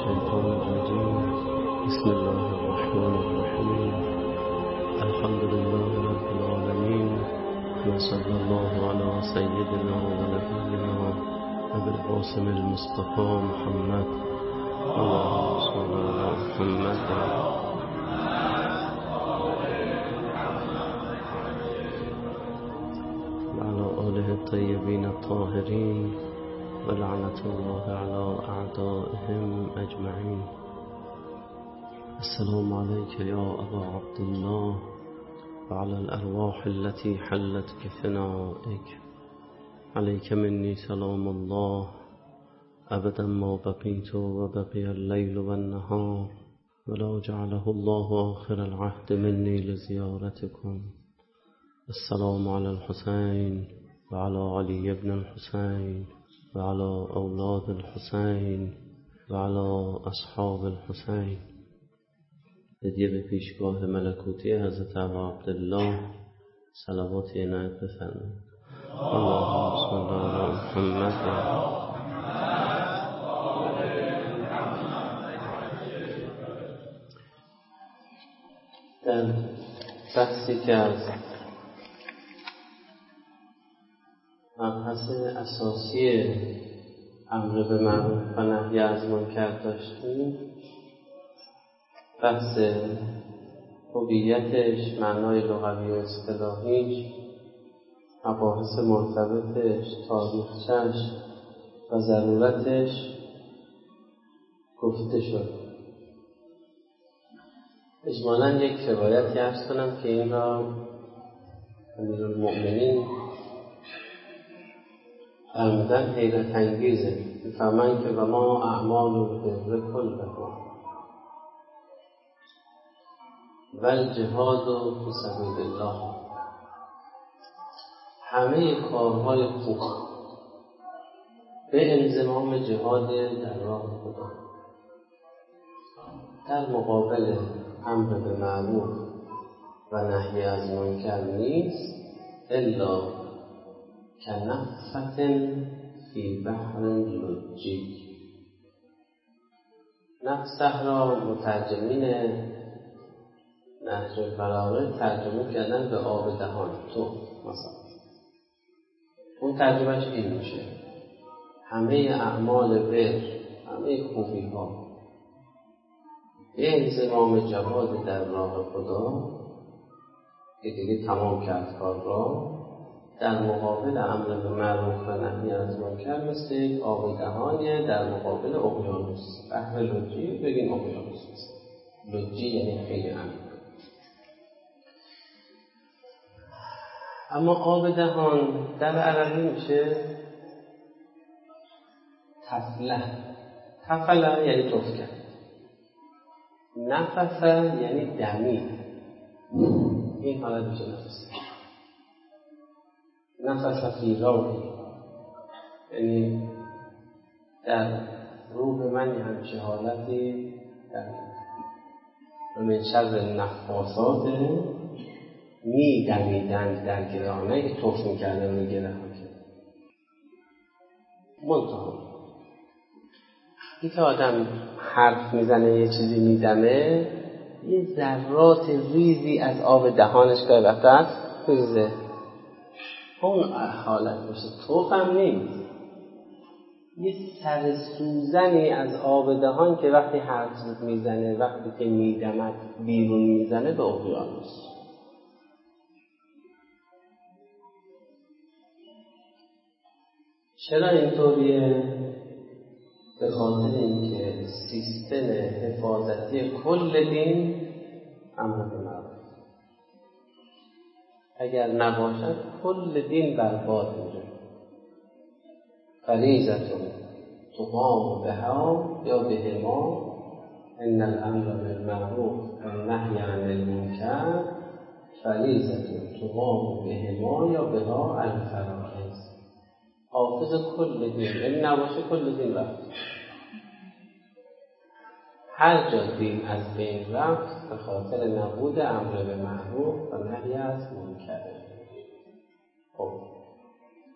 الشيطان الرجيم. بسم الله الرحمن الرحيم. الحمد لله رب العالمين، وصلى الله على سيدنا ونبينا أبي القاسم المصطفى محمد اللهم صل على محمد وعلى آله الطيبين الطاهرين، ولعنة الله على أعدائهم أجمعين. السلام عليك يا أبا عبد الله وعلى الأرواح التي حلت بفنائك. عليك مني سلام الله أبدا ما بقيت وبقي الليل والنهار، ولا جعله الله آخر العهد مني لزيارتكم. السلام على الحسين وعلى علي بن الحسين وعلى أولاد الحسين وعلى أصحاب الحسين. هدیه به پیشگاه ملکوتی حضرت ابا عبدالله صلوات عنایت بفرمایید. اللهم صل علی محمد در بحثی که از مبحث اساسی امر به معروف و نهی از منکر داشتیم، بحث هویتش، معنای لغوی و اصطلاحیش، مباحث مرتبطش، تاریخچش و ضرورتش گفته شد. اجمالاً یک روایتی عرض کنم که این را امیرالمؤمنین فرمودن حیرت انگیزه، می‌فرمایند که و ما اعمال البر کلها والجهاد فی سبیل الله، همه کارهای خوب به انضمام جهاد در راه خدا در مقابل امر به معروف و نهی از منکر نیست الا کنفة فی بحر لجی. نفسه را مترجمین نهج البلاغه ترجمه کردن به آب دهان تو مثلا. اون ترجمهش این میشه: همه اعمال بر، همه خوبی ها به انضمام جهاد در راه خدا که دیگه تمام کرد کار را، در مقابل امر به معروف و نهی از منکر مثل یک آب دهانی در مقابل اقیانوس. بحر لجی بگیم اقیانوس. لجی یعنی خیلی عمیق. اما آب دهان در عربی میشه تفله. تفله یعنی تف کرد. نفسه یعنی دمید. این حالت میشه نفسه. نفس فی روحی یعنی در روح من یه همچه حالتی در من شر نفاسات می دمیدن در گرهانه که توف میکردن می گرهان کرد. منطقه این که آدم حرف میزنه یه چیزی میدمه، یه ذرات ریزی از آب دهانش که وقت هست ریزه، اون حالت میشه. توف هم نیست، یه سر سوزنی از آب دهان که وقتی حرف میزنه، وقتی که میدمد بیرون میزنه به اقیانوس. چرا اینطوریه؟ به خاطر اینکه سیستم حفاظتی کل دین امر به معروف، اگر نباشد کل دین برباد میشه. فریضة تقام بها یا بهما ان الامر بالمعروف والنهی عن المنکر فریضة تقام بهما یا بها الفرائض. حافظ کل دین، این نباشه کل دین رفت. هر جا دین از بین رفت به خاطر نبود امر به معروف و نهی از منکر. خب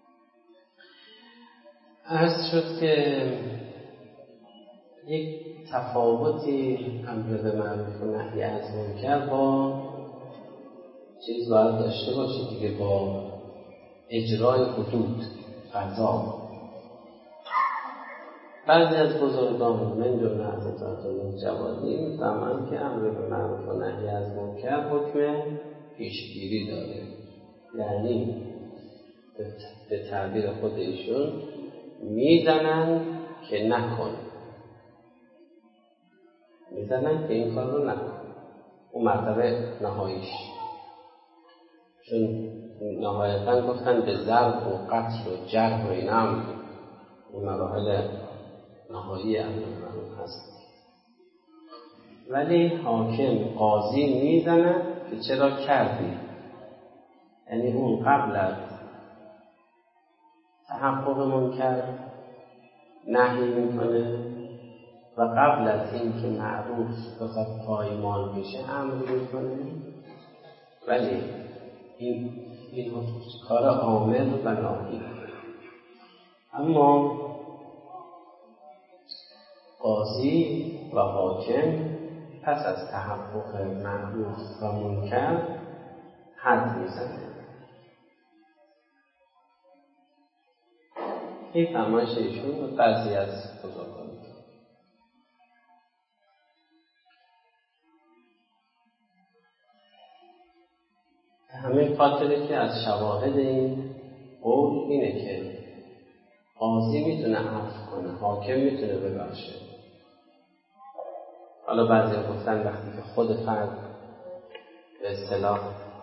عرض شد که یک تفاوتی امر به معروف و نهی از منکر با چیز باید داشته باشه دیگه، با اجرای حدود قضا. بعضی از بزرگان من جمله حضرت آیت جوادی می‌فهمند که امر به معروف و نهی از منکر حکم پیشگیری داره، یعنی به تعبیر خود ایشون میزنن که نکن، میزنن که این کار رو نکن، اون مرتبه نهاییش. چون نهایتاً گفتن به ضرب و قتل و جرح و اینم اون مراحل نهایی امر معروف هست. ولی حاکم قاضی میزنه که چرا کردی، یعنی اون قبل از تحقق منکر نهی میکنه و قبل از این که معروف بخواد پایمال بشه امر میکنه، ولی این کار عامل و ناهی. اما قاضی و حاکم پس از تحقق معروف و منکر حد میزنه. این فرمایش ایشون و بعضی از بزرگان. همین خاطره که از شواهد این قول اینه که قاضی میتونه عفو کنه، حاکم میتونه ببخشه. حالا بعضی ها گفتن وقتی که خود فرد به اصطلاح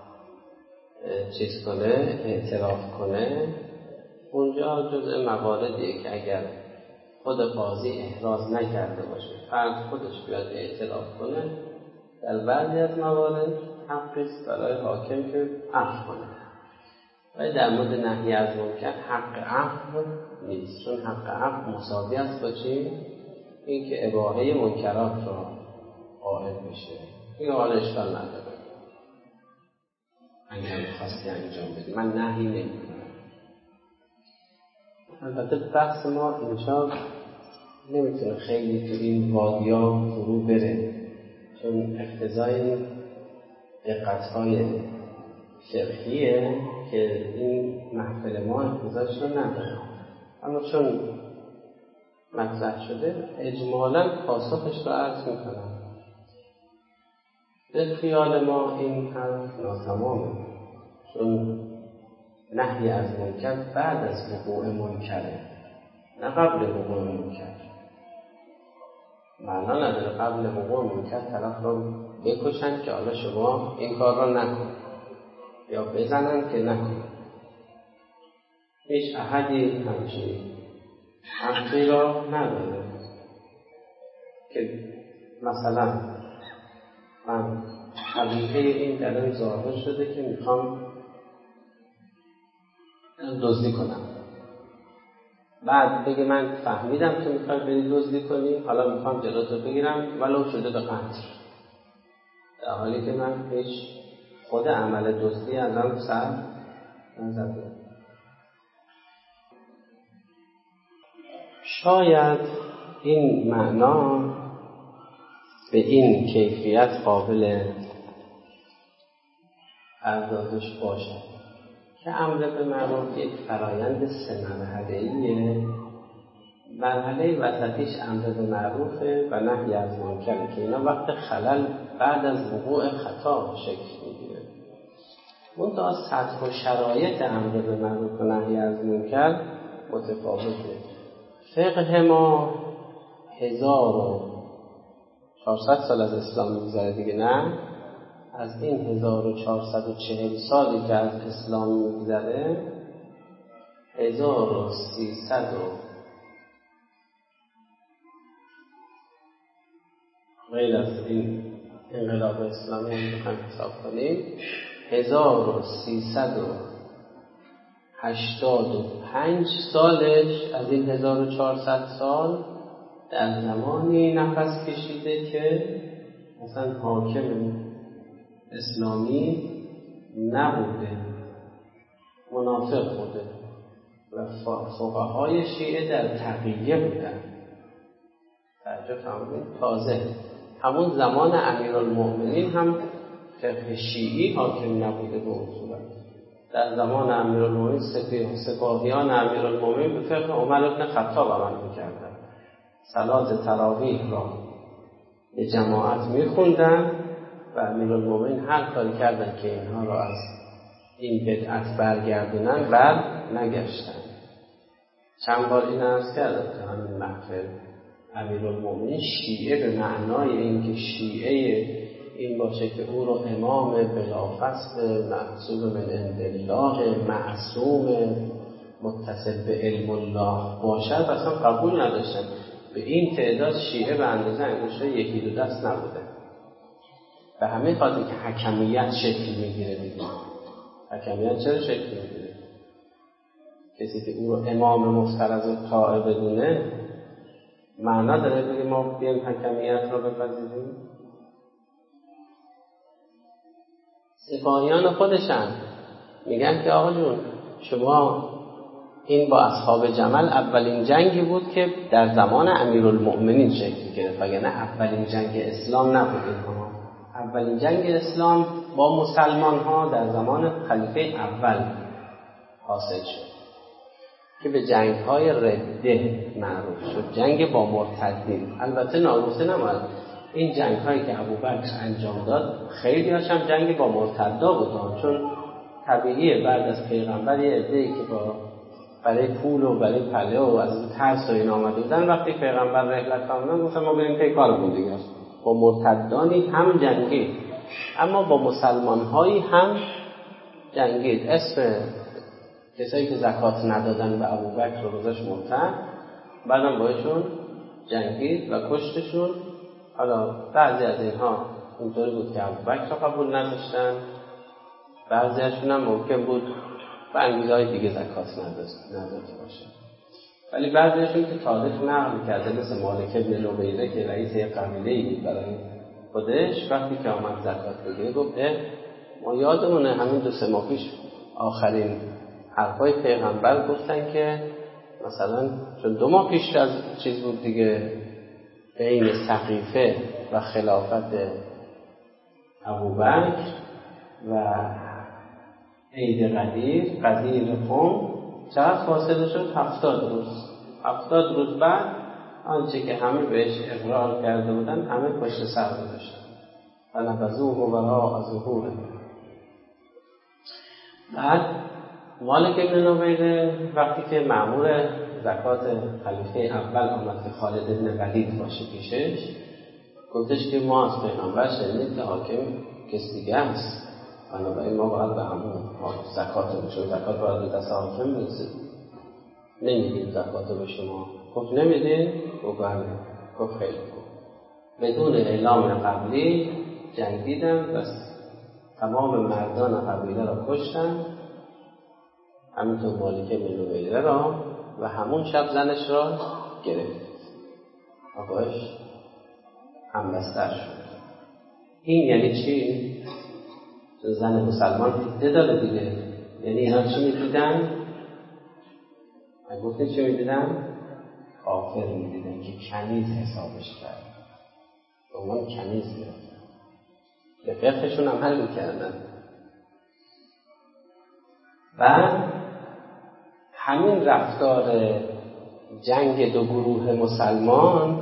چیز کنه، اعتراف کنه، اونجا جزء مواردیه که اگر خود قاضی احراز نکرده باشه، فرد خودش بیاد اعتراف کنه، در بعضی از موارد حقیست برای حاکم که عفو کنه. ولی در مورد نهی از منکر حق عفو نیست، چون حق عفو مساوی است با چی؟ این که اباحه منکرات را قائل بشه. این حال اشکال نداره، اگر خواستی انجام بدی، من نهی نمی‌کنم. البته بحث ما اینجا نمیتونه خیلی تو این وادیا فرو بره، چون اقتضای دقت‌های فقهیه که این محفل ما اقتضایش رو نداره. اما چون مطرح شده اجمالاً پاسخش رو عرض میکنم. در خیال ما این حرف ناتمامه، چون نهی از منکر بعد از وقوع منکره، نه قبل وقوع منکر. معنا نداره قبل وقوع منکر طرف رو بکشن که حالا شما این کار را نکن، یا بزنن که نکن. هیچ احدی همچین حقی را نداره که مثلا من حقیقه این در این ظاهر شده که میخوام دزدی کنم، بعد بگه من فهمیدم که میخوای بری دزدی کنی، حالا میخوام جلوتو بگیرم ولو شده به قتل، در حالی که من هیچ خود عمل دزدی ازم سر نزده. شاید این معنا به این کیفیت قابل پردازش باشد که امر به معروف یک فرایند 3 مرحله‌ایه. مرحله وسطیش امر به معروفه و نهی از منکر که اینا وقت خلل بعد از وقوع خطا شکل میگیره. منتها سطح و شرایط امر به معروف و نهی از منکر متفاوته. فقه ما 1400 سال از اسلام میگذره دیگه، نه؟ از این 1440 سالی که از اسلام میگذره 1300 غیر از این انقلاب اسلامی هم بخوایم حساب کنیم 1385 سالش از این 1400 سال در زمانی نفس کشیده که مثلا حاکم اسلامی نبوده، منافق بوده و فقهای شیعه در تقیه بودن، تعجب فرمودید تازه همون زمان امیرالمؤمنین هم فقه شیعی حاکم نبوده به اون صورت. در زمان امیرالمؤمنین سپاهیان امیرالمؤمنین به فقه عمر بن خطاب عمل می‌کردند. صلات تراویح را به جماعت می‌خوندن و امیرالمؤمنین هر کاری کردن که اینها را از این بدعت برگردونن بر نگشتن. چند بار این عرض کردم که همین محفل امیرالمؤمنین شیعه به معنای این که شیعه این باشه که او رو امام بلافصل محسوب من عند الله معصوم متصل به علم الله باشد اصلا قبول نداشتن. به این تعداد شیعه به اندازه انگشتر یکی دو دست نبوده. به همین خاطر که حکمیت شکل میگیره دیگه. حکمیت چرا شکل میگیره؟ کسی که او رو امام مفترض و طاعه بدونه معنا داره بگه ما بیایم حکمیت رو بپذیریم؟ سپاهیان خودشن میگن که آقا جون شما این با اصحاب جمل اولین جنگی بود که در زمان امیرالمؤمنین شکل گرفت، وگرنه اولین جنگ اسلام نبود. اینها اولین جنگ اسلام با مسلمان ها در زمان خلیفه اول حاصل شد که به جنگ های رده معروف شد، جنگ با مرتدین. البته ناگفته نماند این جنگ هایی که ابوبکر انجام داد خیلی هاشم جنگ با مرتدا بودن، چون طبیعیه بعد از پیغمبر یه عده‌ای که برای پول و برای پله و از ترس و این آمده بودن، وقتی پیغمبر رحلت فرمودن گفتن ما بریم پی کارمون دیگه. با مرتدانی هم جنگید اما با مسلمان هایی هم جنگید. اسم کسایی که زکات ندادن به ابوبکر رو گذاشت مرتد، بعدم باشون جنگید و کشتشون. حالا بعضی از اینها اینطوری بود که ابوبکر رو قبول نداشتن، بعضی ازشون هم ممکن بود به انگیزهای دیگه زکات نداده باشه، ولی بعضیشون که تاریخ نقل کرده مثل مالک بن لبیره که رئیس یک قبیله‌ای بود برای خودش، وقتی که آمد زکات بگیره گفت ما یادمونه همین 2-3 ماه پیش آخرین حرفای پیغمبر گفتن که مثلا چون 2 ماه پیش از چیز بود دیگه بین سقیفه و خلافت ابوبکر و عید قدیر قم چقدر فاصله شد؟ 70 روز. 70 روز بعد آنچه که همه بهش اقرار کرده بودن همه پشت سر گذاشتن و نبذوه وراء ظهوره. بعد مالک بن نویره وقتی که مأمور زکات خلیفه اول آمد که خالد بن ولید باشه پیشش، گفتش که ما از پیغمبر شنیدیم که حاکم کس دیگه است، بنابراین ما باید به همون زکات رو چون زکات باید به دست حاکم برسید، نمیدیم زکات رو به شما. گفت نمیدیم؟ گفت بله. گفت خیلی خوب. بدون اعلام قبلی جنگیدن و تمام مردان قبیله را کشتن، همینطور مالک بن نویره را، و همون شب زنش را گرفت، آقایش همبستر شد. این یعنی چی؟ زن مسلمان فیده داره دیگه. یعنی اینا چی میدیدن؟ من گفته چی میدیدن؟ کافر میدیدن که کنیز حسابش کرد، به عنوان کنیز گرفتن، به فقهشون عمل میکردن. و همین رفتار جنگ 2 گروه مسلمان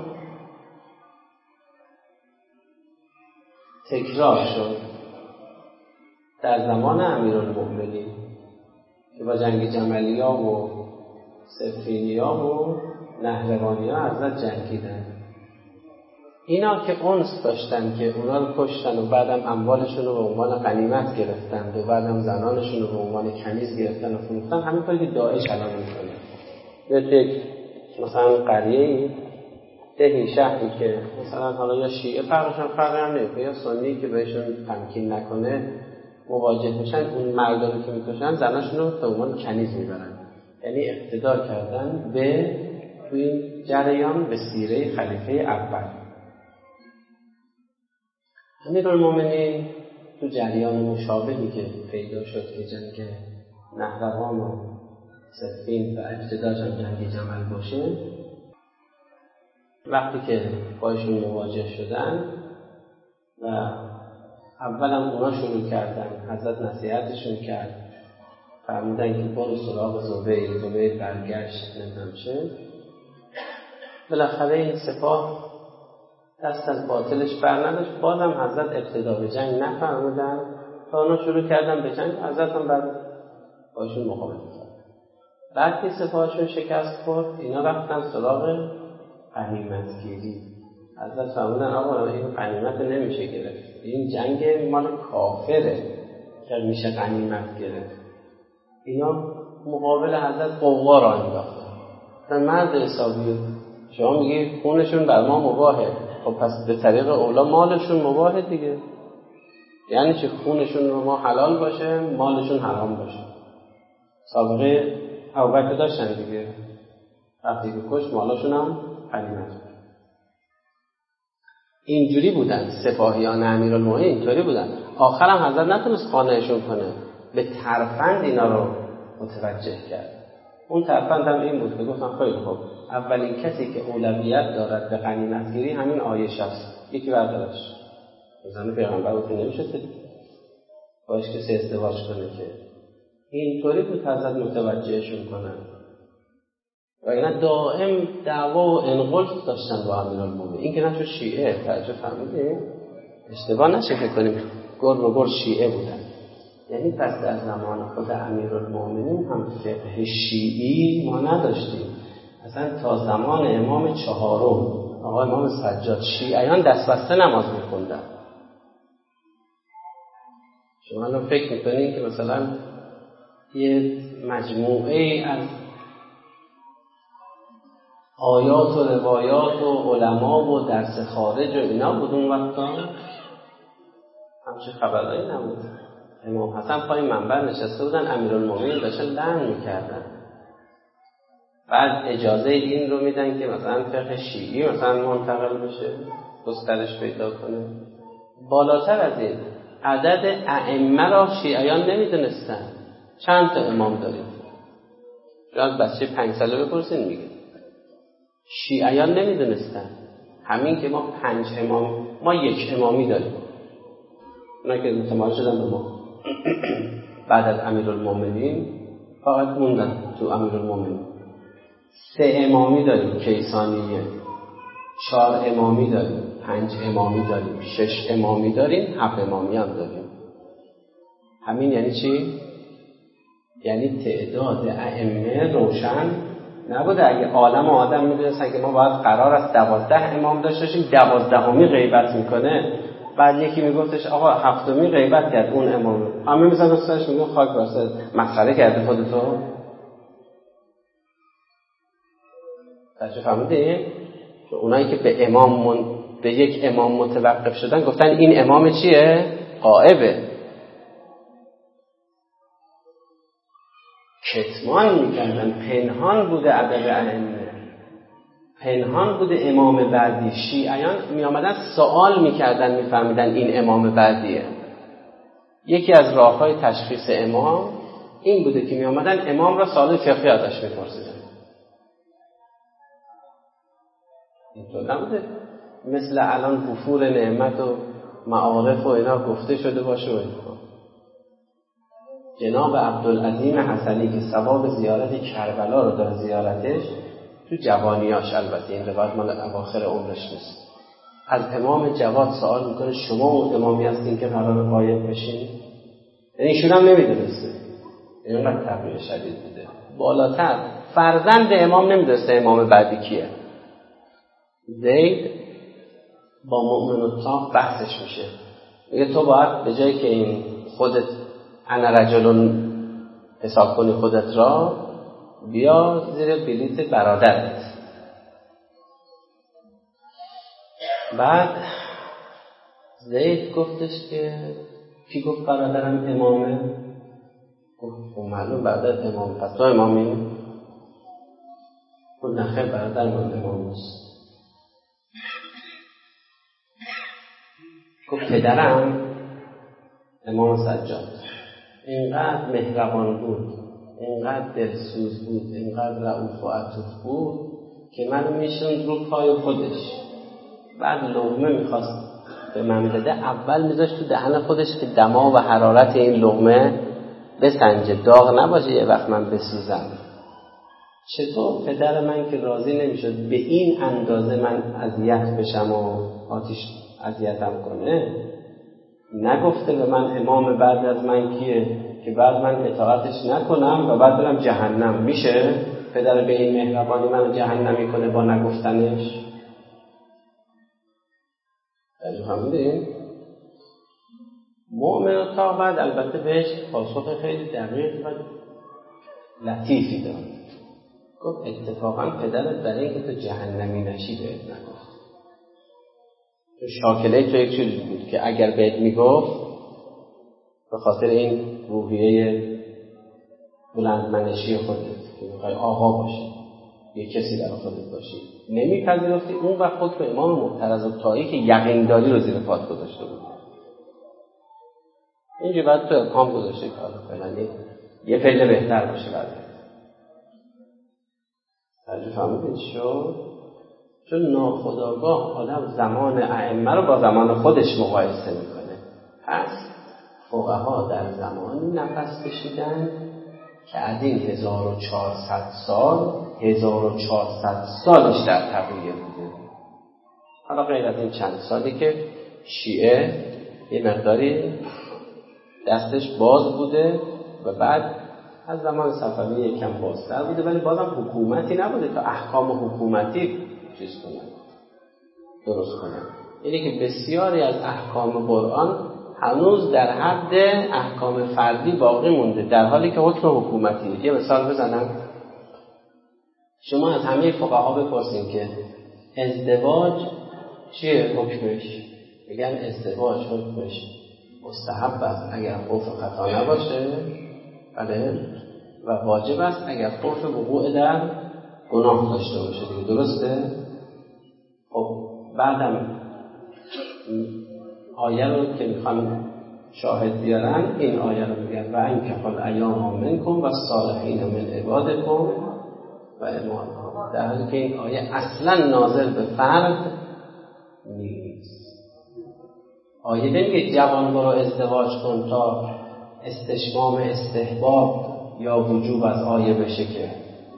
تکرار شد در زمان امیرالمؤمنین که با جنگ جملیا و صفینیا و نهروانیا ازت جنگیدن. اینا که انس داشتن که اونا رو کشتن و بعدم اموالشون رو به عنوان غنیمت گرفتن و بعدم زنانشون رو به عنوان کنیز گرفتن و فروختن، همین کاری که داعش الان میکنه. یک مثلا قریه‌ای، دهی، شهری که مثلا حالا یا شیعه فرقی هم نمیکنه یا سنی که بهشون تمکین نکنه مواجه میشن، اون مردانی که میکشن زناشون رو به عنوان کنیز میبرن. یعنی اقتدا کردن به توی این جریان به سیره خلیفه اول. امیرالمؤمنین تو جریان مشابهی که پیدا شد که جنگ نهروان و صفین و ابتداش هم جنگ جمل باشه، وقتی که باشون مواجه شدن و اولا اونا شروع کردن، حضرت نصیحتشون کرد، فرمودن که برو سراغ زبیر برگشت نمیدونم چه. بالاخره این سپاه دست از باطلش بر نداشت، بازم حضرت ابتدا به جنگ نفرمودن تا اونا شروع کردن به جنگ، حضرت هم بعد باشون مقابله کرد. بعد که سپاهشون شکست خورد، اینا رفتن سراغ غنیمتگیری. حضرت فرمودن آقا این غنیمت نمیشه گرفت، این جنگ مال کافره که میشه غنیمت گرفت. اینا مقابل حضرت قوا را انداختن. مثلا مرد حسابی شما میگی خونشون بر ما مباهه، خب پس به طریق اولا مالشون مباهه دیگه. یعنی چه خونشون رو ما حلال باشه مالشون حرام باشه. سابقه ابوبکر داشتن دیگه، وقتی که کش مالشون هم غنیمت. اینجوری بودن سپاهیان امیرالمومنین، اینطوری بودن. آخرم حضرت نتونست قانعشون کنه، به ترفند اینا رو متوجه کرد. اون ترفند هم این بود که گفتن خیلی خوب، اولین کسی که اولویت دارد به غنیمتگیری همین عایشه است، یکی بردارش. زن پیغمبر بود که نمیشه باش کسی ازدواج کنه که. اینطوری بود حضرت متوجهشون کنن. و اینا دائم دعوا و انقلف داشتن با امیرالمومنین. این که نه تو شیعه توجه فرمودید، اشتباه نشه فکر کنیم گر شیعه بودن. یعنی پس در زمان خود امیرالمومنین هم فقه شیعی ما نداشتیم. اصلا تا زمان امام چهارم آقای امام سجاد شیعیان دست بسته نماز می‌خوندن. شما الان فکر می‌کنین که مثلا یه مجموعه از آیات و روایات و علما و درس خارج و اینا بود اون وقتا؟ همچه خبرایی نبود. امام حسن پای منبر نشسته بودن، امیرالمومنین داشتن لعن میکردن. بعد اجازه این رو میدن که مثلا فقه شیعی مثلا منتقل بشه، گسترش پیدا کنه. بالاتر از این عدد ائمه را شیعیان نمیدونستن. چند تا امام داریم؟ شاید بچه 5 ساله بپرسین میگه شیعیان نمیدونستن. همین که ما 5 امام، ما 1 امامی داریم، اونا که متمایل شدن به ما بعد از امیرالمومنین فقط موندن تو امیرالمومنین. 3 امامی داریم کیسانیه، 4 امامی داریم، 5 امامی داریم، 6 امامی داریم، 7 امامی هم داریم. همین یعنی چی؟ یعنی تعداد ائمه روشن نبوده. اگه عالم و آدم میدونستن که ما باید قرار است 12 امام داشته باشیم، 12می غیبت میکنه، بعد یکی میگفتش آقا 7می غیبت کرد اون امام، همه میزنن سرش میگن خاک بر سر، مسخره کرده خودتو. ترجمه فهمیدین؟ اونایی که به یک امام متوقف شدن گفتن این امام چیه؟ غائبه. کتمان میکردن، پنهان بوده عدد ائمه، پنهان بوده امام بعدی. شیعیان میامدن سوال میکردن، میفهمیدن این امام بعدیه. یکی از راههای تشخیص امام این بوده که میامدن امام را سوال فقهی ازش میپرسیدن. اینطور نبوده مثل الان وفور نعمت و معارف و اینا گفته شده باشه و جناب عبدالعظیم حسنی که ثواب زیارت کربلا رو داره زیارتش، تو جوانیاش، البته این روایت مال اواخر عمرش نیست، از امام جواد سوال میکنه شما اون امامی هستین که قرار غایب بشین؟ یعنی ایشون هم نمیدونسته. اینقدر تغییر شدید بوده. بالاتر فرزند امام نمیدونسته امام بعدی کیه. زید با مؤمن الطاق بحثش میشه، میگه تو باید به جایی که این خودت انا رجلون حساب کنی خودت را، بیا زیر بلیت برادرت. بعد زید گفتش که کی گفت برادرم امامه؟ گفت معلوم برادر امام، پس تو امامی؟ گفت نخیر برادر من امام نیست. گفت پدرم امام سجاد اینقدر مهربان بود، اینقدر دلسوز بود، اینقدر رئوف و عطوف بود که منو میشوند رو پای خودش، بعد لقمه میخواست به من بده، اول میذاشت تو دهن خودش که دما و حرارت این لقمه بسنجه، داغ نباشه یه وقت من بسوزم. چطور پدر من که راضی نمیشد به این اندازه من اذیت بشم و آتیش اذیتم کنه، نگفته به من امام بعد از من کیه که بعد من اطاعتش نکنم و بعد برم جهنم؟ میشه پدر به این مهربانی منو جهنمی کنه با نگفتنش؟ فهمیدین؟ مؤمن تا بعد البته بهش پاسخ خیلی دقیق و لطیفی داد. گفت اتفاقا پدرت برای اینکه تو جهنمی نشی بهت نگفت. تو شاکله تو یک چیزی بود که اگر بهت میگفت به خاطر این روحیه بلندمنشی خودت که میخوای آقا باشی، یه کسی در خودت باشی، نمیپذیرفتی، اون وقت حکم امام معترض‌الطایی که یقین داری رو زیر پات گذاشته بود. اینجا بعد تو ارقام گذاشته کار فلانی یه پله بهتر باشه بعد. ترجمه فهمیدید شد؟ چون ناخودآگاه آدم زمان ائمه رو با زمان خودش مقایسه میکنه. پس فقها در زمانی نفس کشیدن که از این 1400 سال 1400 سالش در تغییر بوده. حالا غیر از این چند سالی که شیعه یه مقداری دستش باز بوده و بعد از زمان صفوی یکم بازتر بوده، ولی بازم حکومتی نبوده تا احکام حکومتی چیز کنن، درست کنن. اینه که بسیاری از احکام قرآن هنوز در حد احکام فردی باقی مونده، در حالی که حکم حکومتی. یه مثال بزنم، شما از همه فقها بپرسین که ازدواج چیه حکمش؟ میگن ازدواج حکمش مستحب است اگر خوف خطا نباشه، بله، و واجب است اگر خوف وقوع در گناه داشته باشه دیگه، درسته؟ خب بعدم آیه رو که میخوام شاهد بیارن، این آیه رو میگن و انکحوا الایام منکم و الصالحین من عبادکم و امائکم، در حالی که این آیه اصلا ناظر به فرد نیست. آیه نمیگه جوان برو ازدواج کن تا استشمام استحباب یا وجوب از آیه بشه، که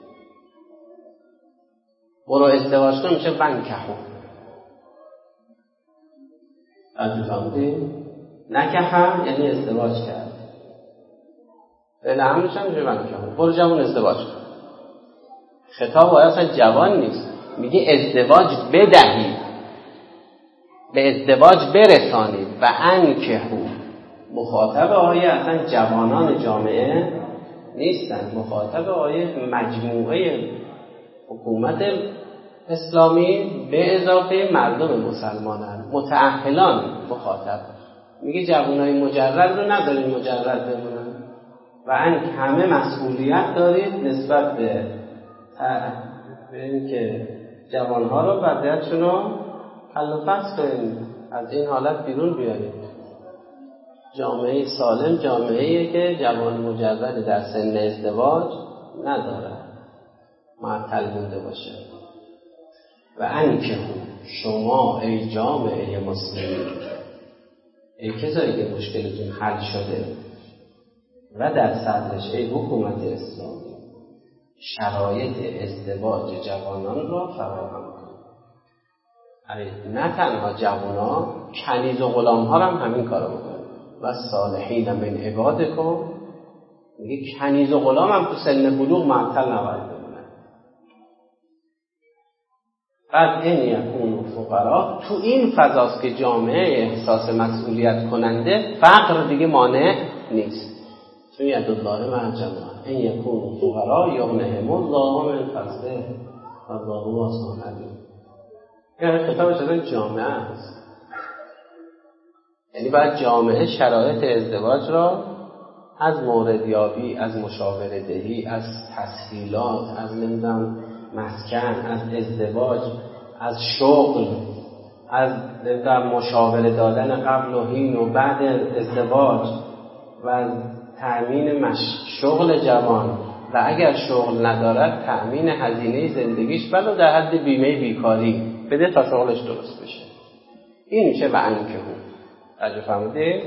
برو ازدواج کن میشه ونکحوا. فهمیدین؟ نکحه یعنی ازدواج کرد، فعل امرش هم میشه ونکحوا، برو جوان ازدواج کن. خطاب آیه اصلا جوان نیست، میگه ازدواج بدهید، به ازدواج برسانید و انکحوا. مخاطب آیه اصلا جوانان جامعه نیستن، مخاطب آیه مجموعه حکومت اسلامی به اضافه مردم مسلمانن، متأهلان مخاطب. میگه جوانای مجرد رو ندارید مجرد بمونن و همه مسئولیت دارید نسبت به اینکه جوانها رو وضعیتشون رو حل و فصل کنید، از این حالت بیرون بیارید. جامعه سالم جامعه‌ایه که جوان مجرد در سن ازدواج نداره، معطل مونده باشه. و انکحوا، شما ای جامعه مسلمین، ای کسایی که مشکلتون حل شده و در صدرش ای حکومت اسلامی، شرایط ازدواج جوانان را فراهم کنید. نه تنها جوانا، کنیز و غلام ها هم همین کارو بکنید. و صالحین من عبادکم، میگه کنیز و غلام هم تو سن بلوغ معطل نباید بمونن. بعد این یکون فقرا، تو این فضاست که جامعه احساس مسئولیت کننده، فقر دیگه مانع نیست. چون ید الله مع الجماعه، این یکون فقرا یغنیهم الله من فضله والله واسع علیم. یعنی خطابش از این جامعه است، یعنی باید جامعه شرایط ازدواج را از موردیابی، از مشاوره دهی، از تسهیلات، از نمیدونم مسکن، از ازدواج، از شغل، از نمیدونم مشاوره دادن قبل و حین و بعد ازدواج و از تأمین شغل جوان و اگر شغل ندارد تأمین هزینه زندگیش ولو در حد بیمه بیکاری بده تا شغلش درست بشه. این میشه و انکهو. توجه فرمودید؟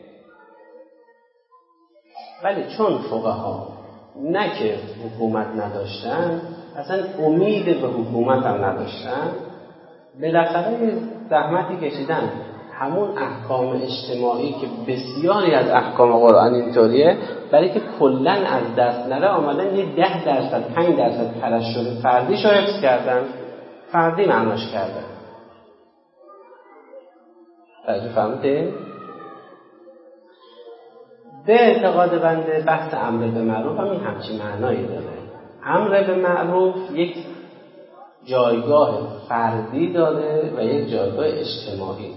ولی چون فقها نه که حکومت نداشتن، اصلا امید به حکومت هم نداشتن، بالاخره زحمتی کشیدن همون احکام اجتماعی که بسیاری از احکام قرآن اینطوریه، برای که کلن از دست نره آمدن یه 10% 5% ترشح فردیش رو حفظ کردن، فردی معناش کردن. توجه فهمتید؟ به اعتقاد بنده بحث امر به معروف هم همچین معنایی داره. امر به معروف یک جایگاه فردی داره و یک جایگاه اجتماعی.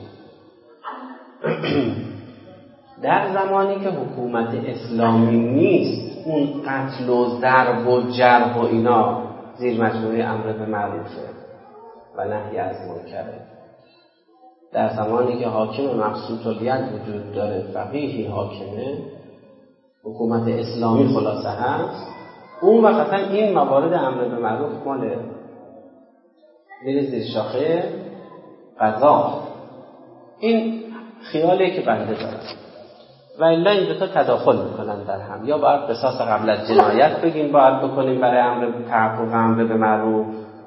در زمانی که حکومت اسلامی نیست، اون قتل و ضرب و جرح و اینا زیر مجموعه امر به معروفه و نهی از منکره. در زمانی که حاکم مبسوط الید وجود داره، فقیهی حاکمه، حکومت اسلامی خلاصه هست، اون وقتا این موارد امر به معروف مال میره زیر شاخه قضا. این خیالیه که بنده دارم و الا این دوتا تداخل میکنن در هم. یا باید قصاص قبل از جنایت بگیم باید بکنیم برای امر تحقق امر به معروف،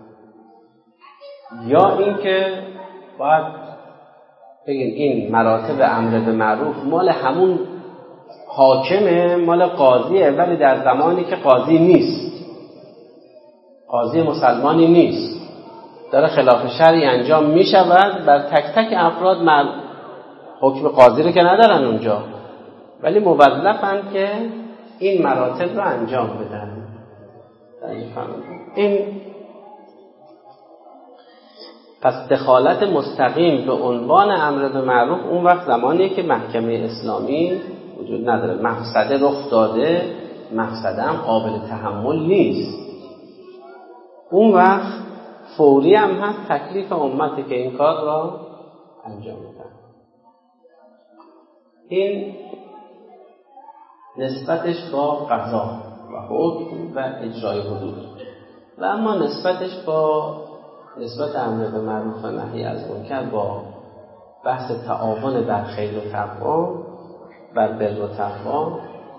یا این که باید بگیم این مراتب امر به معروف مال همون حاکمه، مال قاضیه، ولی در زمانی که قاضی نیست، قاضی مسلمانی نیست، داره خلاف شرعی انجام می شود، بر تک تک افراد حکم قاضی رو که ندارن اونجا، ولی موظفن که این مراتب رو انجام بدن. این پس دخالت مستقیم به عنوان امر به معروف اون وقت زمانیه که محکمه اسلامی وجود نداره، مفسده رخ داده، مفسده هم قابل تحمل نیست، اون وقت فوری هم هست تکلیف امتی که این کار را انجام بدن. این نسبتش با قضا و حکم و اجرای حدود. و اما نسبتش با نسبت امر به معروف و نهی از منکر با بحث تعاون بر خیر و تقوا، بر بر و تقوا،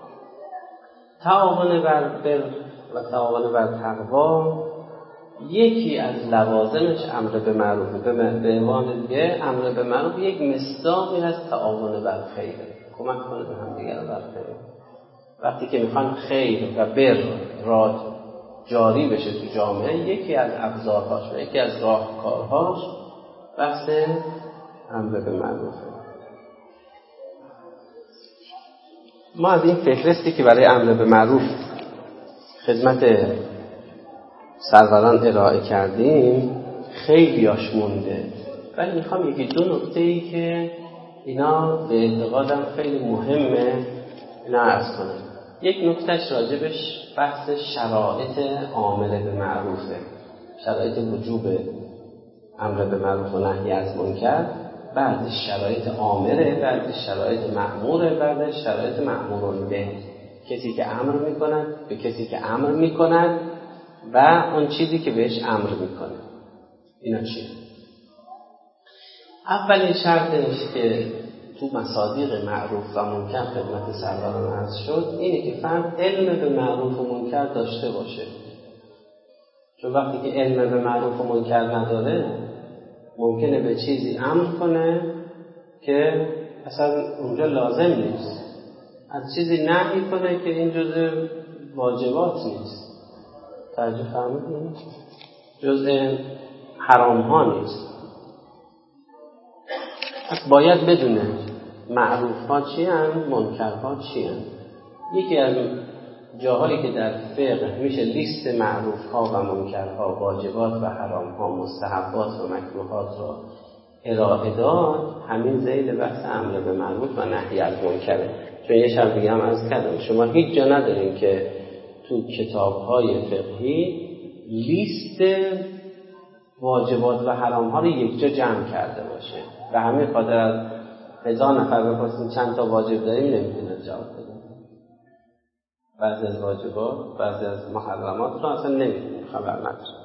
تعاون بر بر و تعاون بر تقوا یکی از لوازمش امر به معروف. به عنوان دیگه امر به معروف یک مصداقی از تعاون بر خیر، کمک کنه به هم دیگر بر خیر. وقتی که میخوان خیر و بر را جاری بشه تو جامعه، یکی از ابزارهاش و یکی از راهکارهاش بحث امر به معروفه. ما از این فهرستی که برای امر به معروف خدمت سروران ارائه کردیم خیلیاش مونده، ولی میخوام یکی دو نکته‌ای که اینا به اعتقادم خیلی مهمه اینا عرض کنم. یک نکتهش راجبش بحث شرایط عامل به معروفه، شرایط وجوب امر به معروف و نهی از منکر، بعد شرایط عامله، بعد شرایط مأموره، بعد شرایط مأمورون به، کسی که امر میکند به کسی که امر میکند و اون چیزی که بهش امر میکنه. اینا چیه؟ اولین شرطش که تو مصادیق معروف و منکر خدمت سروران عرض شد اینه که فرد علم به معروف و منکر داشته باشه. چون وقتی که علم به معروف و منکر نداره ممکنه به چیزی امر کنه که اصلا اونجا لازم نیست، از چیزی نهی کنه که این جزء واجبات نیست. توجه فرمودید؟ جزء حرام ها نیست. پس باید بدونه معروف ها چی هن، منکر ها چی هن. یکی از جاهایی که در فقه میشه لیست معروف ها و منکر ها، واجبات و حرام ها، مستحبات و مکروهات را ارائه داد، همین ذیل بحث امر به معروف و نهی از منکره. چون یه شب دیگه هم عرض کردم شما هیچ جا ندارین که تو کتاب‌های فقهی لیست واجبات و حرام ها رو یک جا جمع کرده باشه. و همین خاطر از 1000 نفر بپرسیم چند تا واجب داریم نمیتونه جواب بده. بعضی از واجبات، بعضی از محرمات رو اصلا نمیدونیم، خبر نداریم.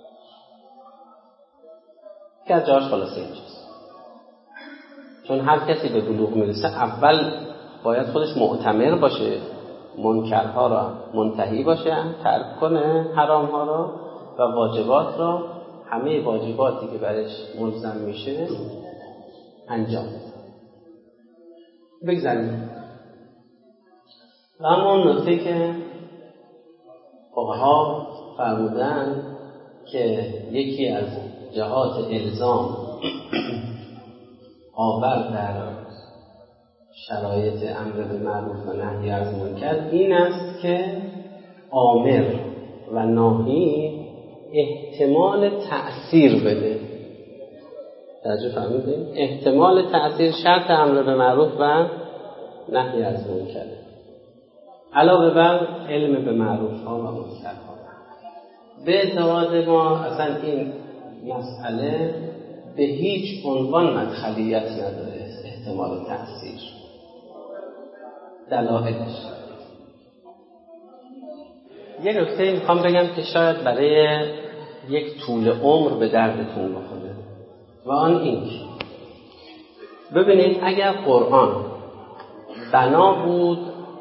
که از جاش خلاصه اینجاست. چون هر کسی به بلوغ میرسه اول باید خودش معتمر باشه، منکرها را منتهی باشه، ترک کنه حرامها را و واجبات را، همه واجباتی که برش ملزم میشه انجام بده. بگذاریم و اما اون نکته که فقها فرمودن که یکی از جهات الزام آورد در شرایط امر به معروف و نهی از منکر این است که آمر و ناهی احتمال تأثیر بده. توجه فرمودین؟ احتمال تأثیر شرط امر به معروف و نهی از منکر، علاوه بر علم به معروف ها و منکر ها. به اعتقاد ما اصلا این مسئله به هیچ عنوان مدخلیت نداره. احتمال تأثیر دلایلش، یه نکته میخوام بگم که شاید برای یک طول عمر به دردتون بخوره و آن این که ببینید اگر قرآن بنا بود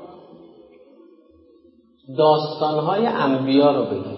داستانهای انبیا رو بگید،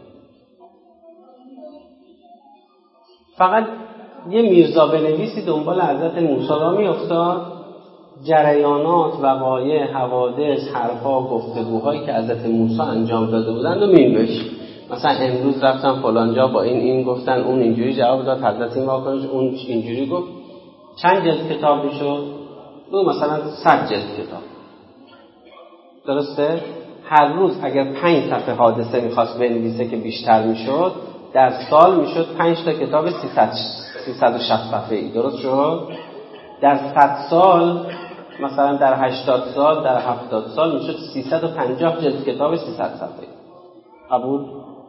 فقط یه میرزا بنویسی دنبال حضرت موسی را میافتاد، جریانات، وقایع، حوادث، حرفا، گفتگوهایی که حضرت موسی انجام داده بودند و مینوشت. مثلا امروز رفتم فلانجا با این گفتن، اون اینجوری جواب داد، حضرت این واکنش، اون اینجوری گفت. چند جلد کتاب میشد؟ مثلا 100 جلد کتاب. درسته؟ هر روز اگر 5 صفحه حادثه میخواست بنویسه که بیشتر میشد، در سال میشد 5 تا کتاب 360 صفحه‌ای. درست شد؟ در 100 سال، مثلا در 80 سال، در 70 سال میشد 350 جلد کتاب 300 صفحه‌ای. قبول؟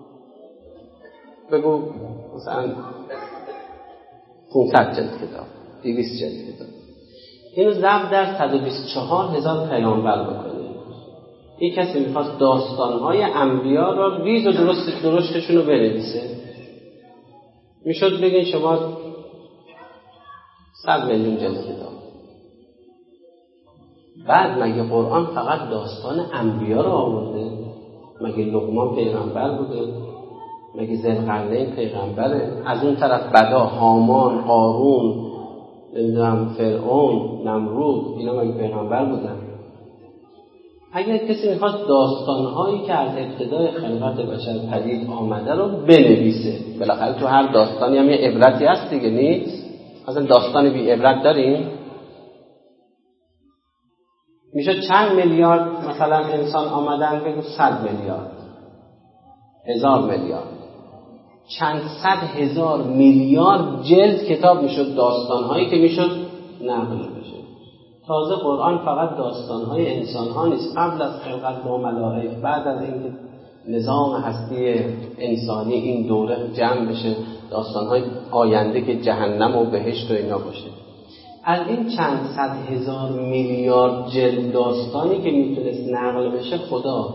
بگو مثلا 500 جلد کتاب، 200 جلد کتاب. اینو ضرب در 124,000 پیامبر بکنید. یک کسی میخواست داستانهای انبیا را ریز و درشتشون رو بنویسه، میشد بگین شما 100 میلیون جلد کتاب. بعد مگه قرآن فقط داستان انبیا رو آورده؟ مگه لقمان پیغمبر بوده؟ مگه ذوالقرنین پیغمبره؟ از اون طرف بدا هامان، قارون، نمیدونم فرعون، نمرود، اینا مگه پیغمبر بودن؟ اگر کسی میخواد داستانهایی که از ابتدای خلقت بشر پدید آمده رو بنویسه، بالاخره تو هر داستانی هم یه عبرتی هست دیگه، نیست؟ اصلا داستان بی عبرت داریم؟ میشه چند میلیارد مثلا انسان آمدن، بگو 100 میلیارد، 1000 میلیارد، چند صد هزار میلیارد جلد کتاب میشد، داستانهایی که میشد نقل بشه. تازه قرآن فقط داستانهای انسانها نیست، قبل از خلقت با ملائک، بعد از اینکه نظام هستی انسانی این دوره جمع بشه، داستانهای آینده که جهنم و بهشت و اینا باشه. از این چند صد هزار میلیارد جلد داستانی که میتونست نقل بشه، خدا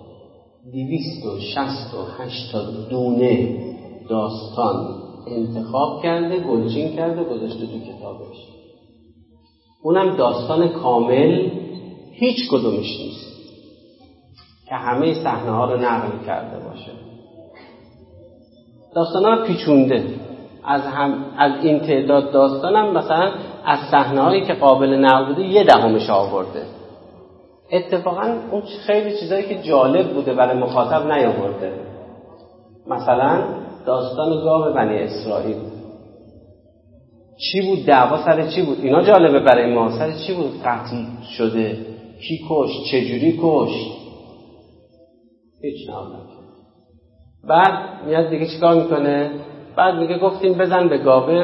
268 تا دونه داستان انتخاب کرده، گلچین کرده، گذاشته تو کتابش. اونم داستان کامل هیچ کدومش نیست که همه صحنه ها رو نقل کرده باشه. داستان ها پیچونده. از این تعداد داستانم مثلا از صحنه هایی که قابل نقل بوده 1/10 آورده. اتفاقا اون خیلی چیزایی که جالب بوده برای مخاطب نیاورده. مثلا داستان گاو بنی اسرائیل چی بود؟ دعوا سر چی بود؟ اینا جالبه برای ما. سر چی بود قتل شده؟ کی کشت؟ چجوری کشت؟ هیچ نامه. بعد میاد دیگه چیکار میکنه؟ بعد میگه گفتیم بزن به گاوه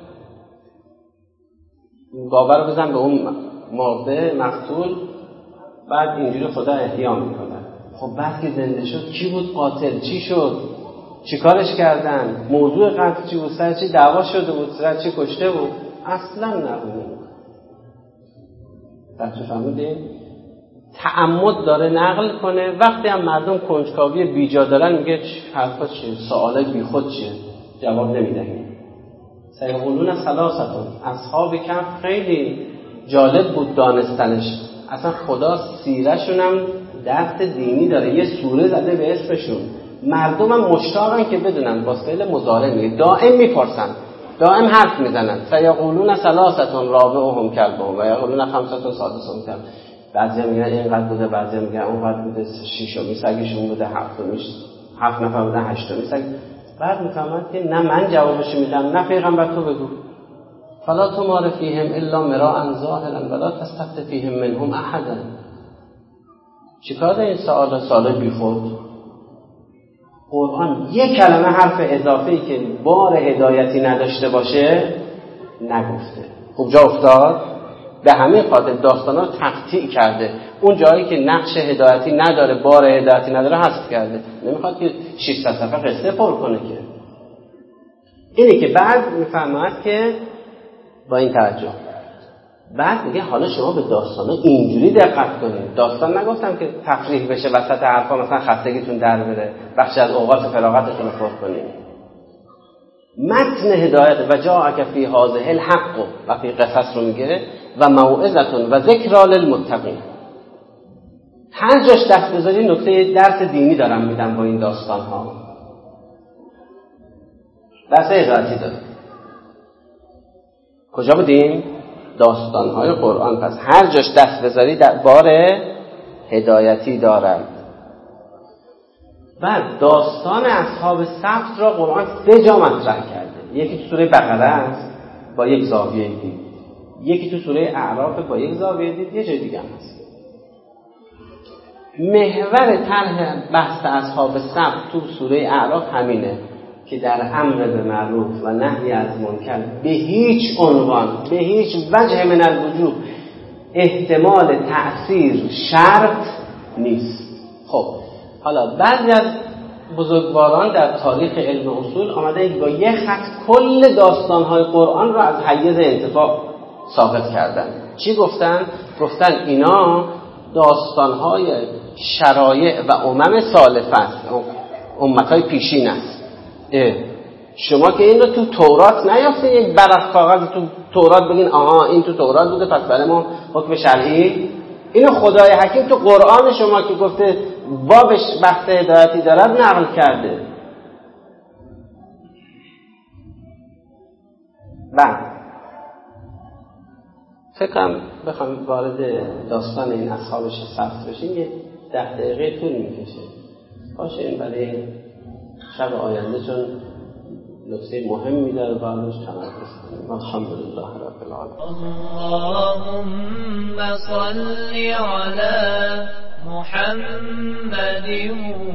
رو بزن به اون مرده مقتول، بعد اینجوری خدا احیا میکنه. خب بعد که زنده شد کی بود قاتل؟ چی شد؟ چی کارش کردن؟ موضوع قتل چی بود؟ سر چی دعوا شده بود؟ سر چی کشته بود؟ اصلا نبود. بچه فهمیدین؟ تعمد داره نقل کنه، وقتی هم مردم کنجکاوی بیجا دارن میگه حرفا چیه، سوالای بیخود چیه، جواب نمیدهیم. سیقولون ثلاثتون، اصحاب کهف خیلی جالب بود دانستنش، اصلا خدا سیرشون هم درس دینی داره، یه سوره زده به اسمشون. مردم هم مشتاقن که بدونن، با فعل مضارع میگه، دائم میپرسن، دائم حرف میزنن. سیقولون ثلاثتون رابعهم کلبهم و یقولون خمسة سادسهم کلبهم. بعضی میگن اینقدر بوده، بعضی میگن اونقدر بوده، ششمی سگشون بوده، هفتمیش 7 نفر بودن، هشتمی سگ. بعد میفهمن که نه من جوابش میدم نه پیغمبر تو بگو. فلا تمار فیهم الا مراء ظاهرا ولا تستفت فیهم منهم احدا. چیکار این سوال بیخود؟ قرآن یک کلمه حرف اضافه‌ای که بار هدایتی نداشته باشه نگفته. خوب جا افتاد؟ به همه خاطر داستانا تقطیع کرده. اون جایی که نقش هدایتی نداره، بار هدایتی نداره، حذف کرده. نمیخواد که 600 صفحه قصه پر کنه که. اینه که بعد میفهمد که با این توجه بعد میگه حالا شما به داستانا اینجوری دقت کنید. داستان نگفتم که تفریح بشه وسط حرفا مثلا خستگیتون در بره، بخشی از اوقات فراغتتون رو پر کنید. متن هدایت و جاءک فی هذه الحق و فی قصص رو میگه و موعظه و ذکری للمتقین. هر جاش دست بذاری نکته درس دینی دارم میدم با این داستان ها. درس هدایتی داره. کجا بودیم؟ داستان های قرآن. پس هر جاش دست بذاری در بار هدایتی دارد. بعد داستان اصحاب سبت را قرآن 3 جا مطرح کرده. یکی تو سوره بقره است با یک زاویه دید، یکی تو سوره اعراف با یک زاویه دید، یه جای دیگه هم هست. محور طرح بحث اصحاب سبت تو سوره اعراف همینه که در امر به معروف و نهی از منکر به هیچ عنوان، به هیچ وجه من الوجوه احتمال تأثیر شرط نیست. خب حالا بعضی از بزرگواران در تاریخ علم اصول آمده با یه خط کل داستان‌های قرآن را از حیز انتفاع ثابت کردن. چی گفتن؟ گفتن اینا داستان‌های شرایع و امم سالفه است، امت‌های پیشین است. شما که این رو تو تورات نیافتین، یک برف کاغذ تو تورات بگین آها این تو تورات بوده پس برای ما حکم شرعی. اینو خدای حکیم تو قرآن شما که گفته بابش بحث هدایتی دارد نقل کرده. بعد فکرم بخوام وارد داستان این اصحابش سبت بشیم یه 10 دقیقه طول میکشه. باشه این برای شب آینده چون نکته مهمی داره بعدش تمرکز کنیم. الحمدلله رب العالمین. اللهم صل علی محمد